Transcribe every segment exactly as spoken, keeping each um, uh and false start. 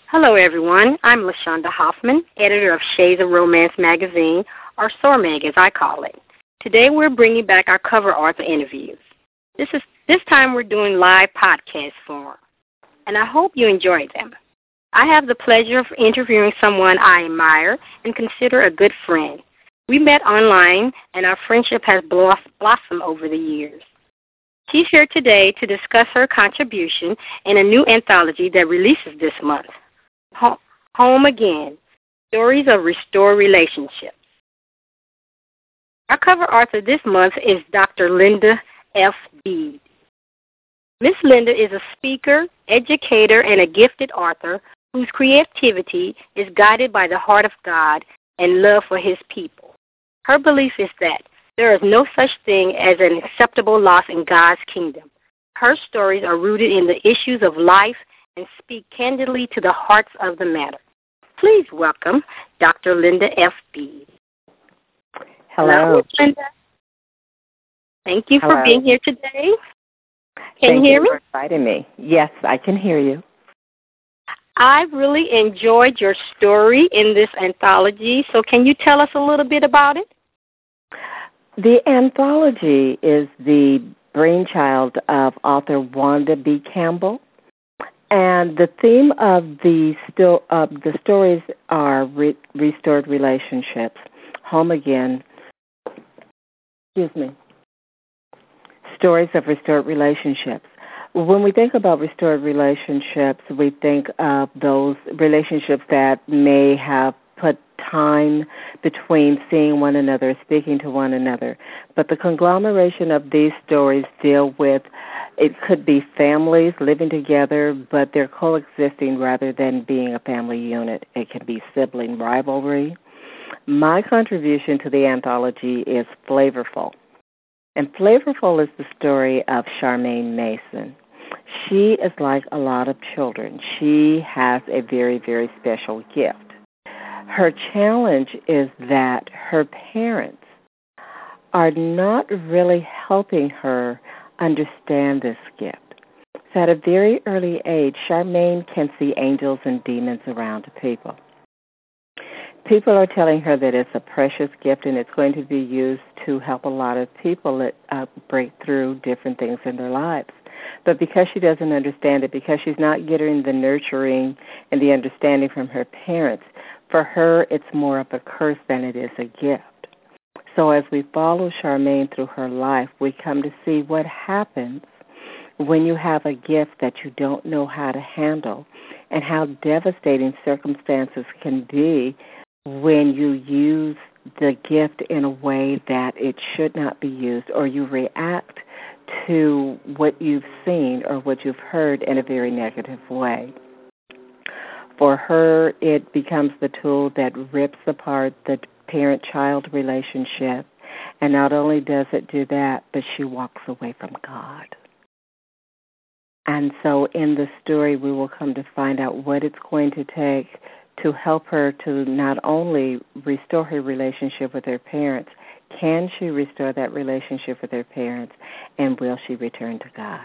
Hello, everyone. I'm LaShonda Hoffman, editor of Shades of Romance magazine, or SORMAG as I call it. Today we're bringing back our cover author interviews. This is this time we're doing live podcast form, and I hope you enjoy them. I have the pleasure of interviewing someone I admire and consider a good friend. We met online, and our friendship has blossomed over the years. She's here today to discuss her contribution in a new anthology that releases this month, Home Again, Stories of Restored Relationships. Our cover author this month is Doctor Linda F. Bede. Miss Linda is a speaker, educator, and a gifted author whose creativity is guided by the heart of God and love for his people. Her belief is that there is no such thing as an acceptable loss in God's kingdom. Her stories are rooted in the issues of life and speak candidly to the hearts of the matter. Please welcome Doctor Linda F. Bede. Hello. Hello, Linda. Thank you Hello. for being here today. Can Thank you hear you me? for inviting me. Yes, I can hear you. I really enjoyed your story in this anthology, so can you tell us a little bit about it? The anthology is the brainchild of author Wanda B. Campbell, and the theme of the sto- of the stories are re- restored relationships, home again. Excuse me. Stories of restored relationships. When we think about restored relationships, we think of those relationships that may have put time between seeing one another, speaking to one another. But the conglomeration of these stories deal with, it could be families living together, but they're coexisting rather than being a family unit. It can be sibling rivalry. My contribution to the anthology is Flavorful. And Flavorful is the story of Charmaine Mason. She is like a lot of children. She has a very, very special gift. Her challenge is that her parents are not really helping her understand this gift. So at a very early age, Charmaine can see angels and demons around people. People are telling her that it's a precious gift and it's going to be used to help a lot of people uh, break through different things in their lives. But because she doesn't understand it, because she's not getting the nurturing and the understanding from her parents, for her it's more of a curse than it is a gift. So as we follow Charmaine through her life, we come to see what happens when you have a gift that you don't know how to handle and how devastating circumstances can be when you use the gift in a way that it should not be used, or you react to what you've seen or what you've heard in a very negative way. For her, it becomes the tool that rips apart the parent-child relationship, and not only does it do that, but she walks away from God. And so in the story, we will come to find out what it's going to take to help her to not only restore her relationship with her parents, can she restore that relationship with her parents, and will she return to God?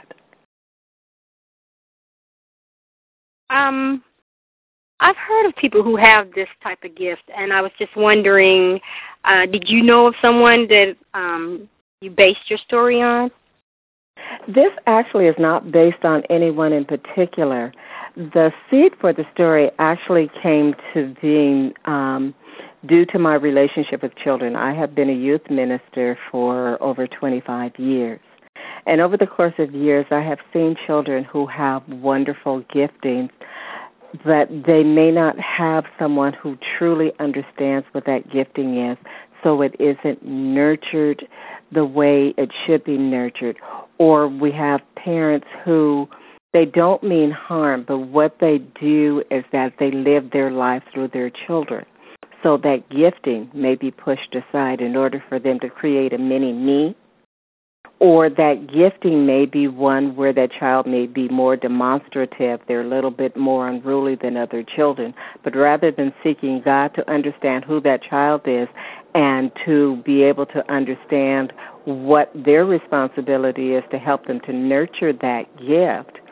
Um, I've heard of people who have this type of gift, and I was just wondering, uh, did you know of someone that um, you based your story on? This actually is not based on anyone in particular. The seed for the story actually came to being um, due to my relationship with children. I have been a youth minister for over twenty-five years. And over the course of years, I have seen children who have wonderful giftings, but they may not have someone who truly understands what that gifting is, so it isn't nurtured the way it should be nurtured. Or we have parents who, they don't mean harm, but what they do is that they live their life through their children. So that gifting may be pushed aside in order for them to create a mini-me, or that gifting may be one where that child may be more demonstrative. They're a little bit more unruly than other children. But rather than seeking God to understand who that child is and to be able to understand what their responsibility is to help them to nurture that gift,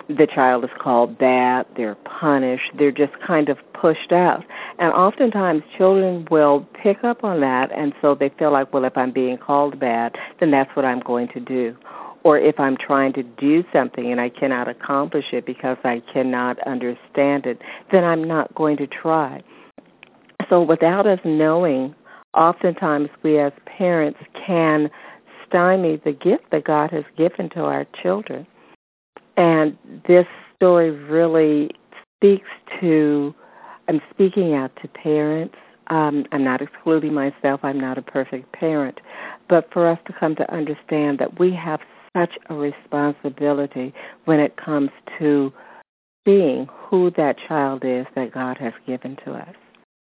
the child is called bad, they're punished, they're just kind of pushed out. And oftentimes children will pick up on that, and so they feel like, well, if I'm being called bad, then that's what I'm going to do. Or if I'm trying to do something and I cannot accomplish it because I cannot understand it, then I'm not going to try. So without us knowing, oftentimes we as parents can stymie the gift that God has given to our children. And this story really speaks to, I'm speaking out to parents. Um, I'm not excluding myself. I'm not a perfect parent. But for us to come to understand that we have such a responsibility when it comes to seeing who that child is that God has given to us.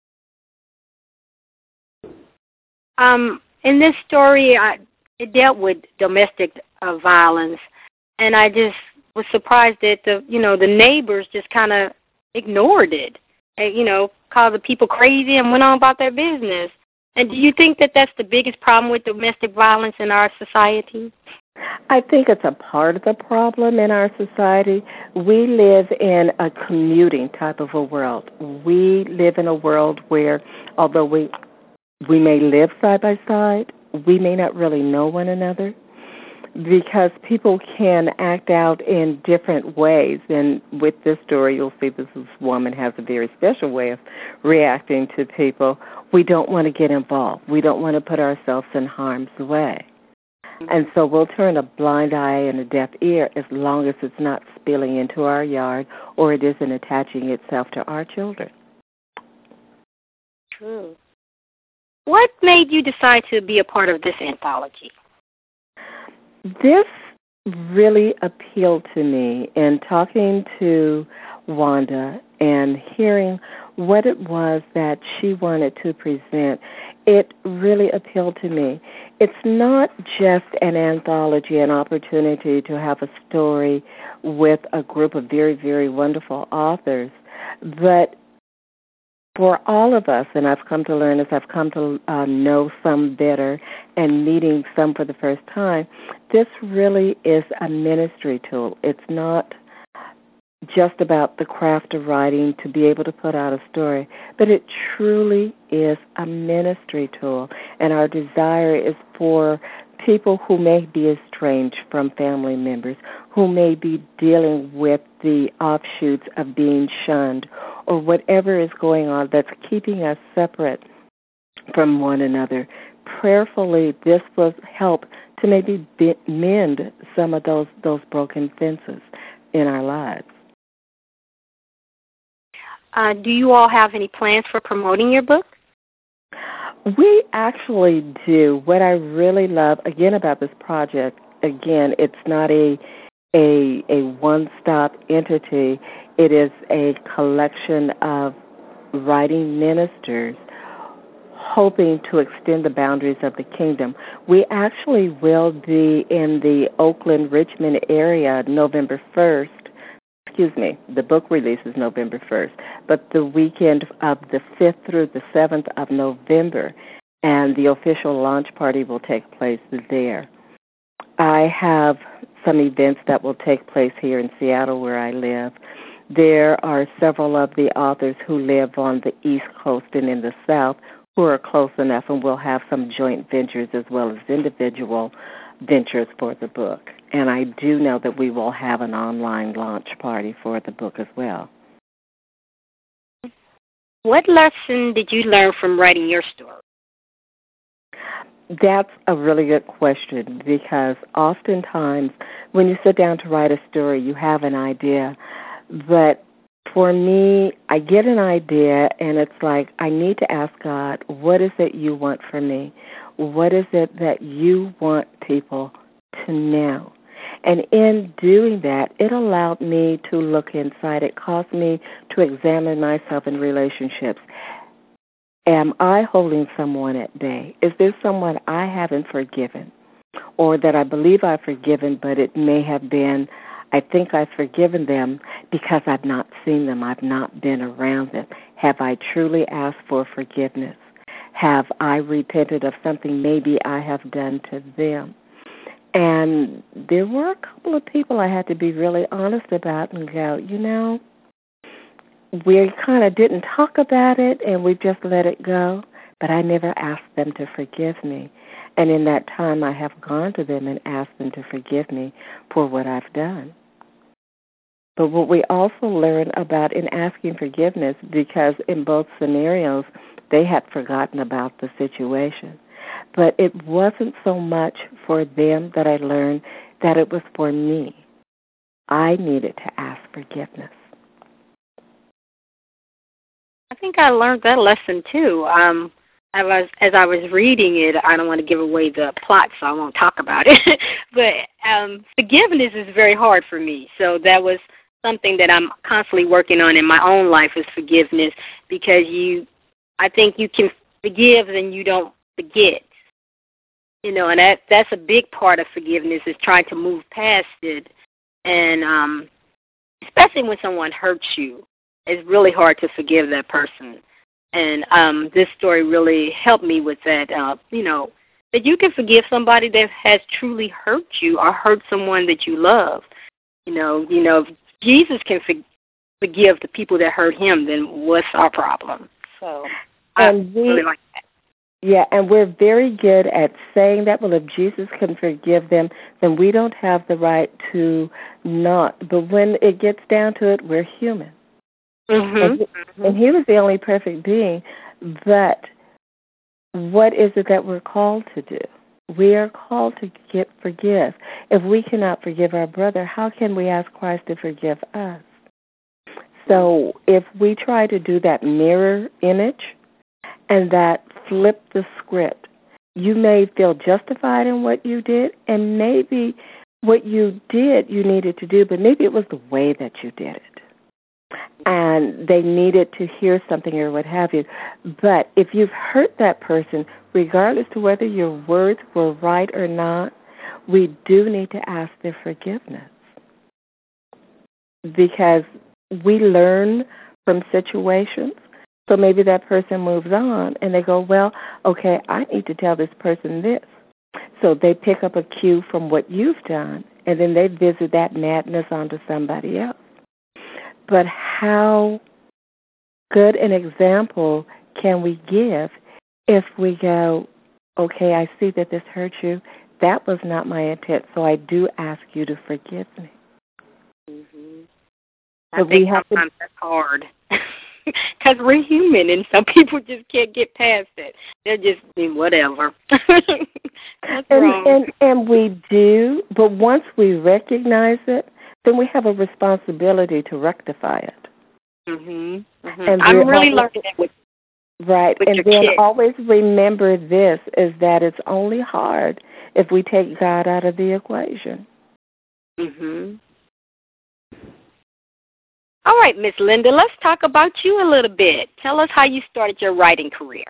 Um, in this story, I, it dealt with domestic uh, violence, and I just was surprised that the you know the neighbors just kind of ignored it, and, you know, called the people crazy and went on about their business. And do you think that that's the biggest problem with domestic violence in our society? I think it's a part of the problem in our society. We live in a commuting type of a world. We live in a world where, although we we may live side by side, we may not really know one another because people can act out in different ways. And with this story, you'll see this woman has a very special way of reacting to people. We don't want to get involved. We don't want to put ourselves in harm's way. And so we'll turn a blind eye and a deaf ear as long as it's not spilling into our yard or it isn't attaching itself to our children. True. What made you decide to be a part of this anthology? This really appealed to me in talking to Wanda and hearing what it was that she wanted to present. It really appealed to me. It's not just an anthology, an opportunity to have a story with a group of very, very wonderful authors, but for all of us, and I've come to learn as I've come to uh, know some better and meeting some for the first time, this really is a ministry tool. It's not just about the craft of writing to be able to put out a story, but it truly is a ministry tool. And our desire is for people who may be estranged from family members, who may be dealing with the offshoots of being shunned, or whatever is going on that's keeping us separate from one another. Prayerfully, this will help to maybe be, mend some of those, those broken fences in our lives. Uh, do you all have any plans for promoting your book? We actually do. What I really love, again, about this project, again, it's not a a, a one-stop entity. It is a collection of writing ministers hoping to extend the boundaries of the kingdom. We actually will be in the Oakland, Richmond area November first. Excuse me, the book release is November first, but the weekend of the fifth through the seventh of November, and the official launch party will take place there. I have some events that will take place here in Seattle where I live. There are several of the authors who live on the East Coast and in the South who are close enough, and we'll have some joint ventures as well as individual ventures for the book. And I do know that we will have an online launch party for the book as well. What lesson did you learn from writing your story? That's a really good question, because oftentimes when you sit down to write a story, you have an idea. But for me, I get an idea, and it's like I need to ask God, what is it you want from me? What is it that you want people to know? And in doing that, it allowed me to look inside. It caused me to examine myself in relationships. Am I holding someone at bay? Is there someone I haven't forgiven, or that I believe I've forgiven, but it may have been, I think I've forgiven them because I've not seen them, I've not been around them? Have I truly asked for forgiveness? Have I repented of something maybe I have done to them? And there were a couple of people I had to be really honest about and go, you know, we kind of didn't talk about it and we just let it go, but I never asked them to forgive me. And in that time, I have gone to them and asked them to forgive me for what I've done. But what we also learn about in asking forgiveness, because in both scenarios, they had forgotten about the situation. But it wasn't so much for them that I learned that it was for me. I needed to ask forgiveness. I think I learned that lesson too. Um, I was, as I was reading it, I don't want to give away the plot, so I won't talk about it. but um, forgiveness is very hard for me. So that was something that I'm constantly working on in my own life is forgiveness, because you, I think you can forgive and you don't forget. You know, and that that's a big part of forgiveness is trying to move past it. And um, especially when someone hurts you, it's really hard to forgive that person. And um, this story really helped me with that, uh, you know, that you can forgive somebody that has truly hurt you or hurt someone that you love. You know, you know, if Jesus can for- forgive the people that hurt him, then what's our problem? So and I we, really like that. Yeah, and we're very good at saying that, well, if Jesus can forgive them, then we don't have the right to not. But when it gets down to it, we're human. Mm-hmm. And, he, mm-hmm. and he was the only perfect being. But what is it that we're called to do? We are called to get forgive. If we cannot forgive our brother, how can we ask Christ to forgive us? So if we try to do that mirror image and that flip the script, you may feel justified in what you did, and maybe what you did you needed to do, but maybe it was the way that you did it. And they needed to hear something or what have you. But if you've hurt that person, regardless to whether your words were right or not, we do need to ask their forgiveness. Because we learn from situations. So maybe that person moves on and they go, well, okay, I need to tell this person this. So they pick up a cue from what you've done, and then they visit that madness onto somebody else. But how good an example can we give if we go, okay, I see that this hurt you. That was not my intent, so I do ask you to forgive me. Mm-hmm. I But think we have sometimes to, that's hard. Because we're human, and some people just can't get past it. They're just, I mean, whatever. What's and, wrong? and, and we do, but once we recognize it, then we have a responsibility to rectify it. Mm-hmm. Mm-hmm. And I'm really always, learning that with, right. with and your then kids. always remember this, is that it's only hard if we take God out of the equation. Mm-hmm. All right, Miss Linda, let's talk about you a little bit. Tell us how you started your writing career.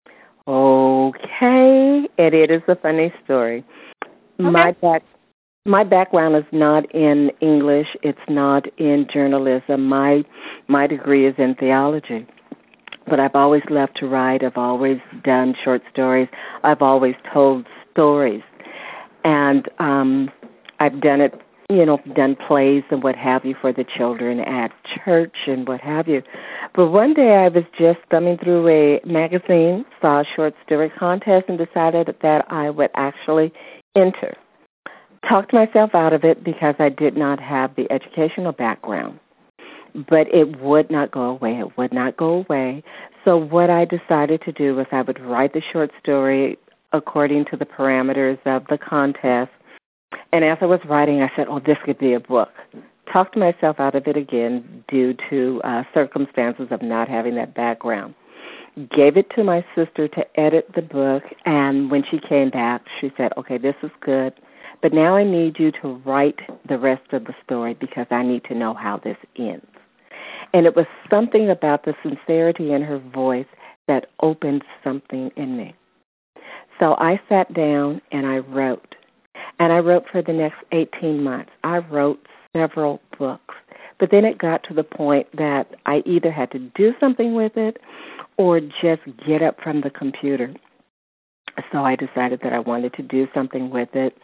Okay, and it is a funny story. Okay. My back, my background is not in English. It's not in journalism. My my degree is in theology. But I've always loved to write. I've always done short stories. I've always told stories, and um, I've done it. You know, done plays and what have you for the children at church and what have you. But one day I was just thumbing through a magazine, saw a short story contest, and decided that I would actually enter. Talked myself out of it because I did not have the educational background. But it would not go away. It would not go away. So what I decided to do was I would write the short story according to the parameters of the contest. And as I was writing, I said, oh, this could be a book. Talked myself out of it again due to uh, circumstances of not having that background. Gave it to my sister to edit the book, and when she came back, she said, okay, this is good, but now I need you to write the rest of the story because I need to know how this ends. And it was something about the sincerity in her voice that opened something in me. So I sat down and I wrote. And I wrote for the next eighteen months. I wrote several books. But then it got to the point that I either had to do something with it or just get up from the computer. So I decided that I wanted to do something with it.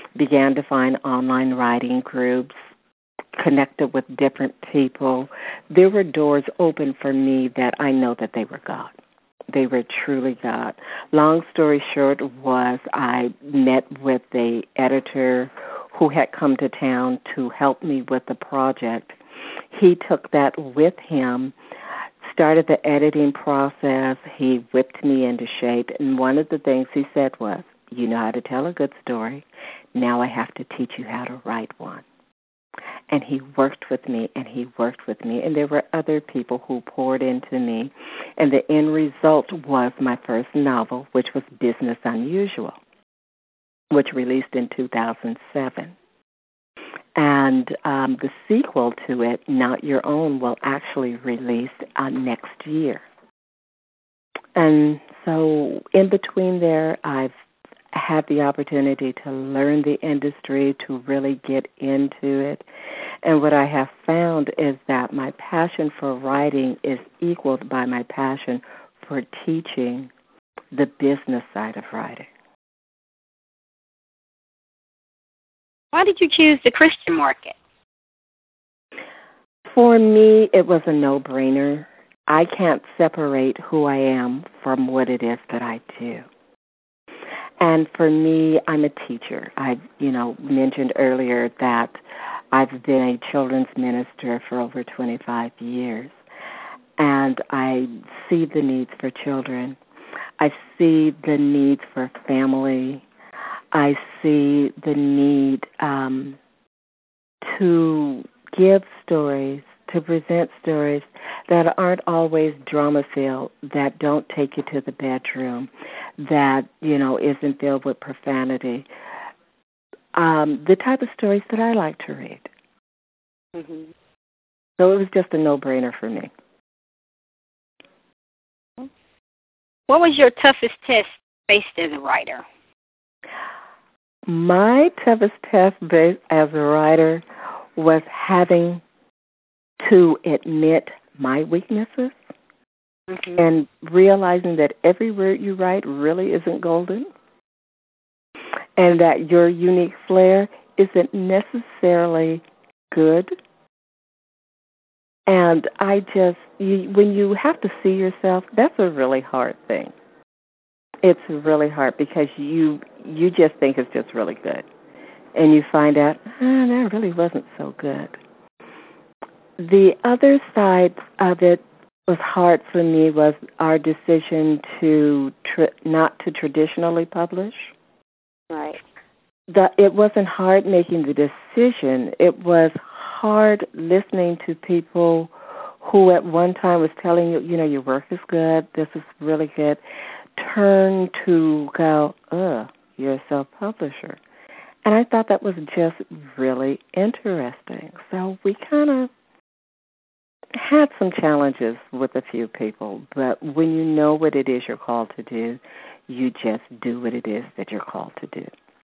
began to find online writing groups, connected with different people. There were doors open for me that I know that they were God. They were truly God. Long story short was I met with the editor who had come to town to help me with the project. He took that with him, started the editing process. He whipped me into shape. And one of the things he said was, you know how to tell a good story. Now I have to teach you how to write one. And he worked with me, and he worked with me. And there were other people who poured into me. And the end result was my first novel, which was Business Unusual, which released in two thousand seven. And um, the sequel to it, Not Your Own, will actually release uh, next year. And so in between there, I've had the opportunity to learn the industry, to really get into it. And what I have found is that my passion for writing is equaled by my passion for teaching the business side of writing. Why did you choose the Christian market? For me, it was a no-brainer. I can't separate who I am from what it is that I do. And for me, I'm a teacher. I, you know, mentioned earlier that I've been a children's minister for over twenty-five years, and I see the needs for children. I see the needs for family. I see the need um, to give stories, to present stories that aren't always drama-filled, that don't take you to the bedroom, that, you know, isn't filled with profanity. Um, the type of stories that I like to read. Mm-hmm. So it was just a no-brainer for me. What was your toughest test faced as a writer? My toughest test as a writer was having to admit my weaknesses mm-hmm. and realizing that every word you write really isn't golden and that your unique flair isn't necessarily good. And I just, you, when you have to see yourself, that's a really hard thing. It's really hard because you you just think it's just really good. And you find out, ah, that really wasn't so good. The other side of it was hard for me was our decision to tr- not to traditionally publish. Right. The, it wasn't hard making the decision. It was hard listening to people who at one time was telling you, you know, your work is good, this is really good, turn to go, ugh, you're a self-publisher. And I thought that was just really interesting. So we kind of had some challenges with a few people, but when you know what it is you're called to do, you just do what it is that you're called to do.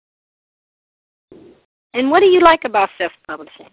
And what do you like about self-publishing?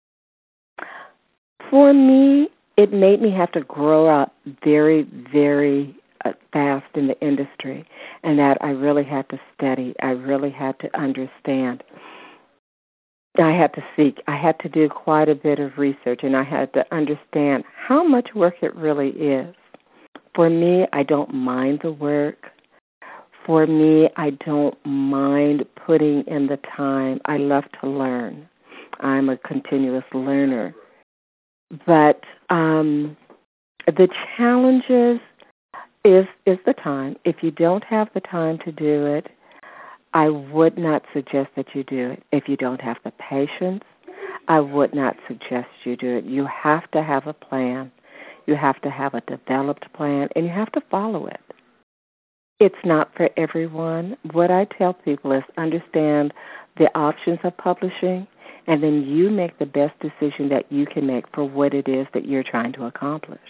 For me, it made me have to grow up very, very uh, fast in the industry, and that I really had to study. I really had to understand. I had to seek. I had to do quite a bit of research, and I had to understand how much work it really is. For me, I don't mind the work. For me, I don't mind putting in the time. I love to learn. I'm a continuous learner. But um, the challenges is is the time. If you don't have the time to do it, I would not suggest that you do it. If you don't have the patience, I would not suggest you do it. You have to have a plan. You have to have a developed plan, and you have to follow it. It's not for everyone. What I tell people is understand the options of publishing, and then you make the best decision that you can make for what it is that you're trying to accomplish.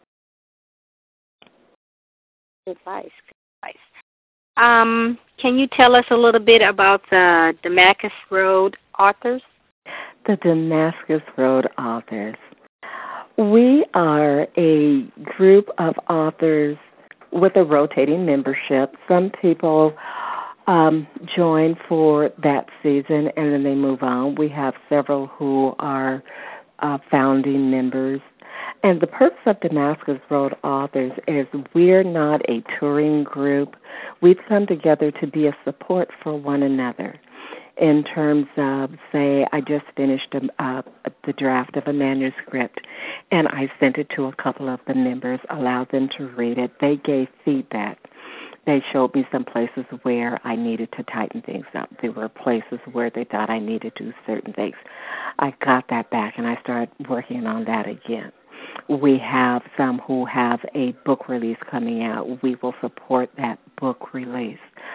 Good advice. Good advice. Um, can you tell us a little bit about the Damascus Road authors? The Damascus Road authors. We are a group of authors with a rotating membership. Some people um, join for that season, and then they move on. We have several who are uh, founding members. And the purpose of Damascus Road Authors is we're not a touring group. We've come together to be a support for one another in terms of, say, I just finished uh, the draft of a manuscript, and I sent it to a couple of the members, allowed them to read it. They gave feedback. They showed me some places where I needed to tighten things up. There were places where they thought I needed to do certain things. I got that back, and I started working on that again. We have some who have a book release coming out. We will support that book release.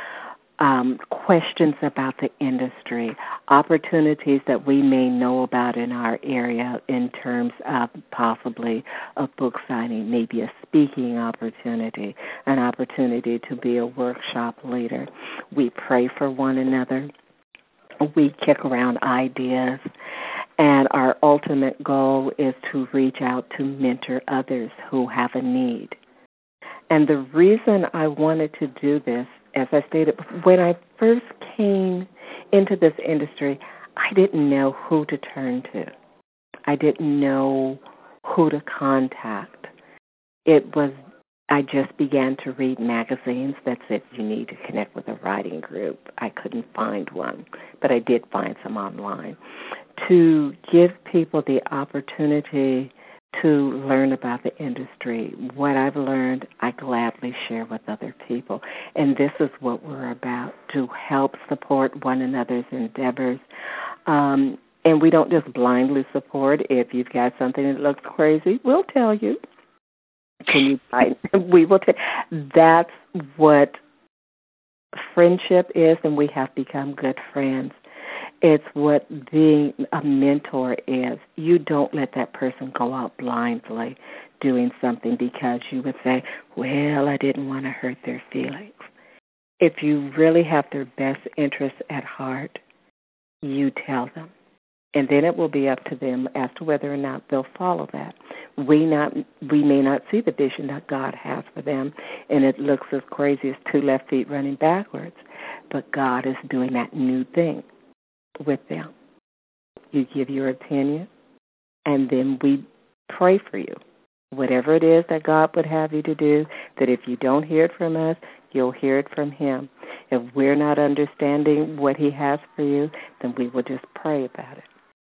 Um, questions about the industry, opportunities that we may know about in our area in terms of possibly a book signing, maybe a speaking opportunity, an opportunity to be a workshop leader. We pray for one another. We kick around ideas. And our ultimate goal is to reach out to mentor others who have a need. And the reason I wanted to do this, as I stated, when I first came into this industry, I didn't know who to turn to. I didn't know who to contact. It was, I just began to read magazines that said you need to connect with a writing group. I couldn't find one, but I did find some online. To give people the opportunity to learn about the industry. What I've learned, I gladly share with other people. And this is what we're about, to help support one another's endeavors. Um, and we don't just blindly support. If you've got something that looks crazy, we'll tell you. Can you find? We will tell. That's what friendship is, and we have become good friends. It's what being a mentor is. You don't let that person go out blindly doing something because you would say, well, I didn't want to hurt their feelings. If you really have their best interests at heart, you tell them. And then it will be up to them as to whether or not they'll follow that. We not we may not see the vision that God has for them, and it looks as crazy as two left feet running backwards. But God is doing that new thing with them. You give your opinion, and then we pray for you. Whatever it is that God would have you to do, that if you don't hear it from us, you'll hear it from Him. If we're not understanding what He has for you, then we will just pray about it.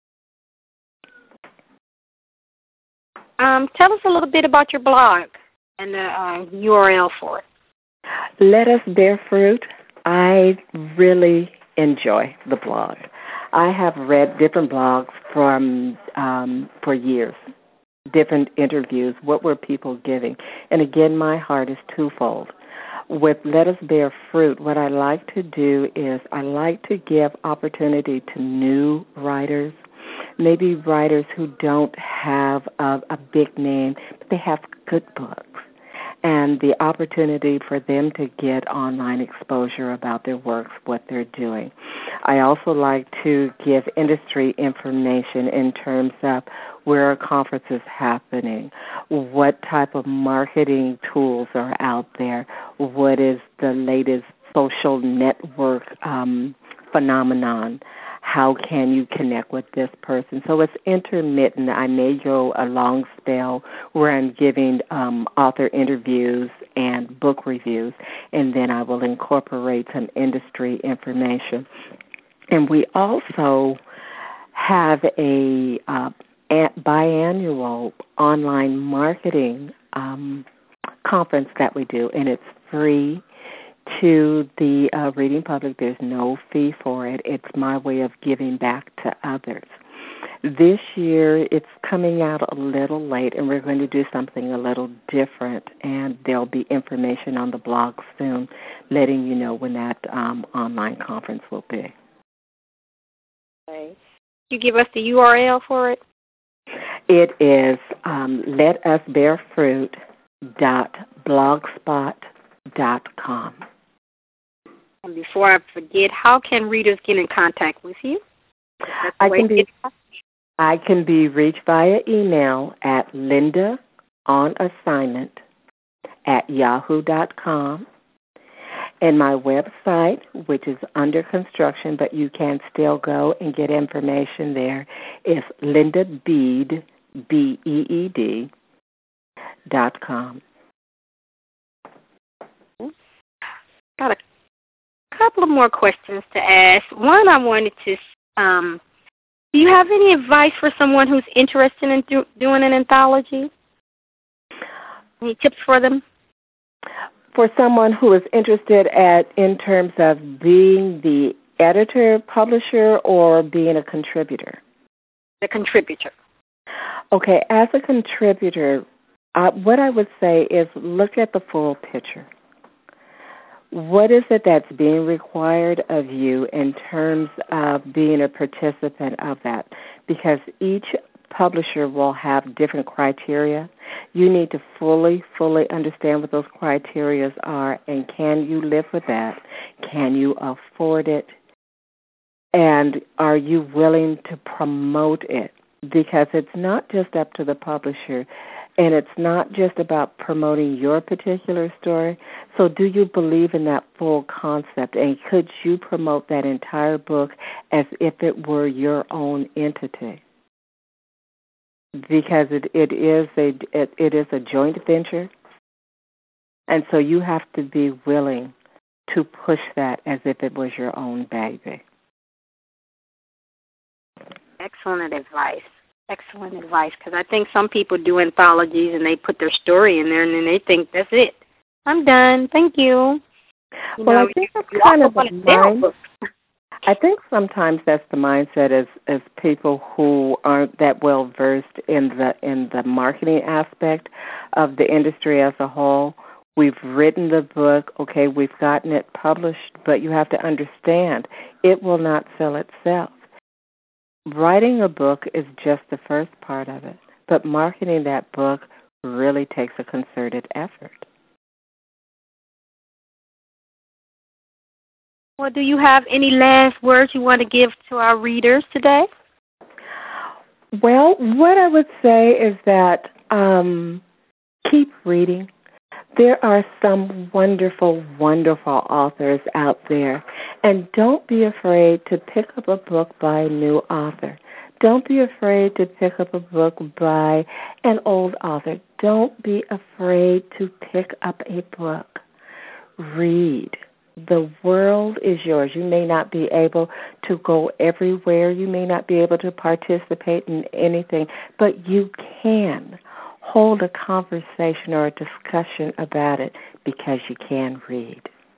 Um, tell us a little bit about your blog and the uh, U R L for it. Let Us Bear Fruit. I really enjoy the blog. I have read different blogs from um, for years, different interviews. What were people giving? And again, my heart is twofold. With Let Us Bear Fruit, what I like to do is I like to give opportunity to new writers, maybe writers who don't have a, a big name, but they have good books, and the opportunity for them to get online exposure about their works, what they're doing. I also like to give industry information in terms of where are conferences happening, what type of marketing tools are out there, what is the latest social network um, phenomenon, how can you connect with this person? So it's intermittent. I may go a long spell where I'm giving um, author interviews and book reviews, and then I will incorporate some industry information. And we also have a uh, biannual online marketing um, conference that we do, and it's free to the uh, reading public. There's no fee for it. It's my way of giving back to others. This year, it's coming out a little late, and we're going to do something a little different, and there'll be information on the blog soon letting you know when that um, online conference will be. Okay. Could you give us the U R L for it? It is um, let us bear fruit dot blogspot dot com. And before I forget, how can readers get in contact with you? I can be I can be reached via email at Linda on assignment at yahoo dot com. And my website, which is under construction, but you can still go and get information there, is Linda Beed, B E E D, dot com. Got a couple of more questions to ask. One, I wanted to, um, do you have any advice for someone who's interested in do, doing an anthology? Any tips for them? For someone who is interested at in terms of being the editor, publisher, or being a contributor? The contributor. Okay, as a contributor, uh, what I would say is look at the full picture. What is it that's being required of you in terms of being a participant of that? Because each publisher will have different criteria. You need to fully, fully understand what those criteria are, and can you live with that? Can you afford it? And are you willing to promote it? Because it's not just up to the publisher, and it's not just about promoting your particular story. So do you believe in that full concept, and could you promote that entire book as if it were your own entity? Because it, it is a it, it is a joint venture, and so you have to be willing to push that as if it was your own baby. Excellent advice. Excellent advice, because I think some people do anthologies and they put their story in there and then they think that's it. I'm done. Thank you. you well, know, I think you, that's kind of the mind. I think sometimes that's the mindset as as people who aren't that well versed in the in the marketing aspect of the industry as a whole. We've written the book, okay, we've gotten it published, but you have to understand it will not sell itself. Writing a book is just the first part of it, but marketing that book really takes a concerted effort. Well, do you have any last words you want to give to our readers today? Well, what I would say is that um, keep reading. There are some wonderful, wonderful authors out there, and don't be afraid to pick up a book by a new author. Don't be afraid to pick up a book by an old author. Don't be afraid to pick up a book. Read. The world is yours. You may not be able to go everywhere. You may not be able to participate in anything, but you can hold a conversation or a discussion about it because you can read.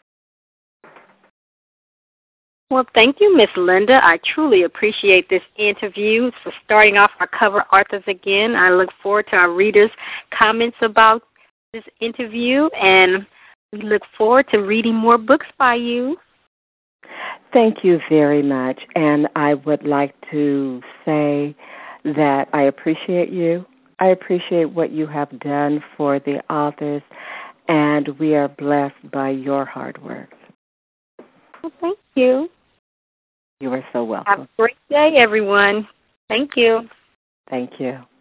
Well, thank you, Miss Linda. I truly appreciate this interview for starting off our cover authors again. I look forward to our readers' comments about this interview, and we look forward to reading more books by you. Thank you very much, and I would like to say that I appreciate you. I appreciate what you have done for the authors, and we are blessed by your hard work. Well, thank you. You are so welcome. Have a great day, everyone. Thank you. Thank you.